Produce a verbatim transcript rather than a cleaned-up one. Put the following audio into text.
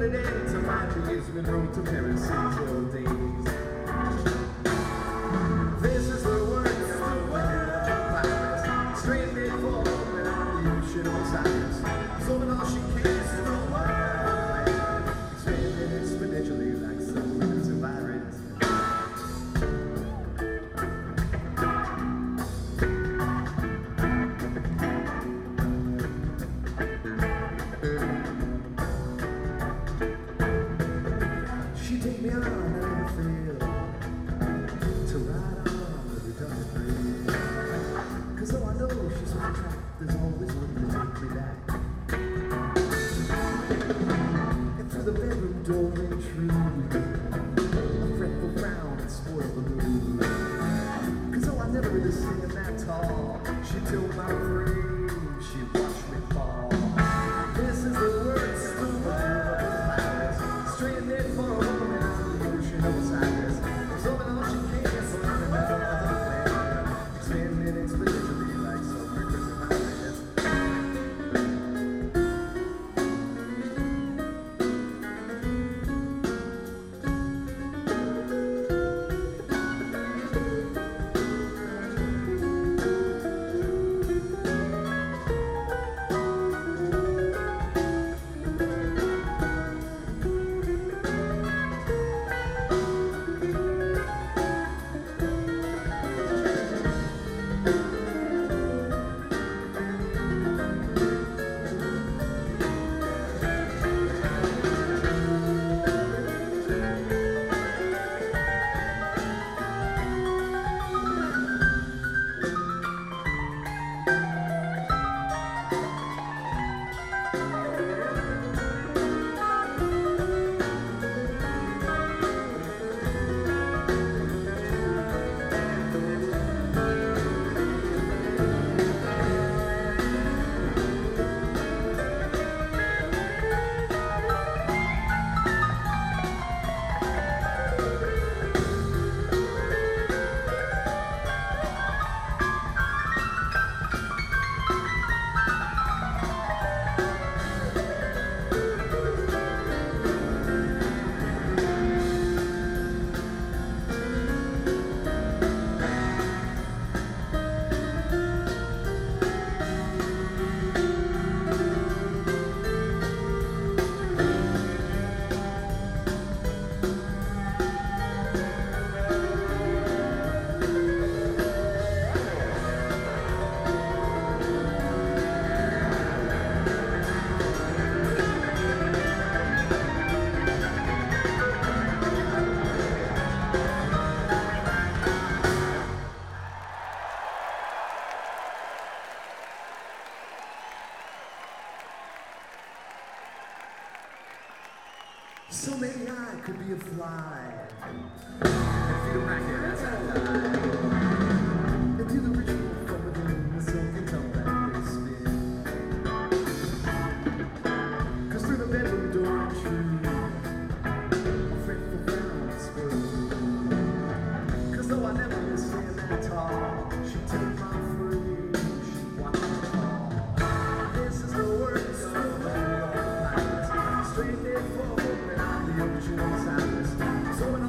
it ends, I might be using the road to Pharisees old days. This is the word of the virus, stranded for when on the ocean of silence. So when all she cares is the word, expanding exponentially like some rivers of virus. She take me on and I feel to ride on every dark breeze. Cause though I know she's on track, there's always one to take me back. And through the bedroom door intrude a fretful frown and spoil the mood. Cause though I never really stand that tall, she told my frame, she watched me fall. This is the words of the world of flowers, stranded for a woman on the ocean of Osiris. So when all she cares for in the middle of the flare, expanding exponentially like some rivers of virus. So maybe I could be a fly and feel right here as I die, and do the ritual from within the silken tongue that they spin. Cause through the bedroom door intrude a fretful frown spoiled. Cause though I never really stand that tall, she took my free, she watched me fall. This is the words of the world of virus, stranded for a woman on the ocean of silence. So when